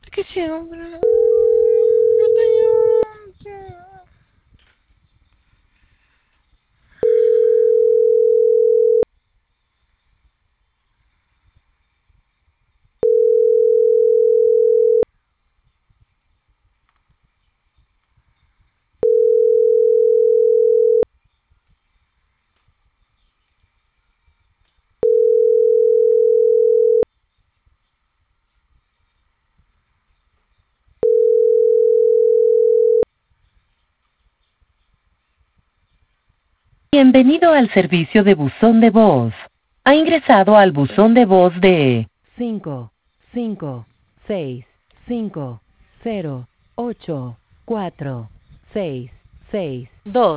¿Qué siempre? Bienvenido al servicio de buzón de voz. Ha ingresado al buzón de voz de 55565084662.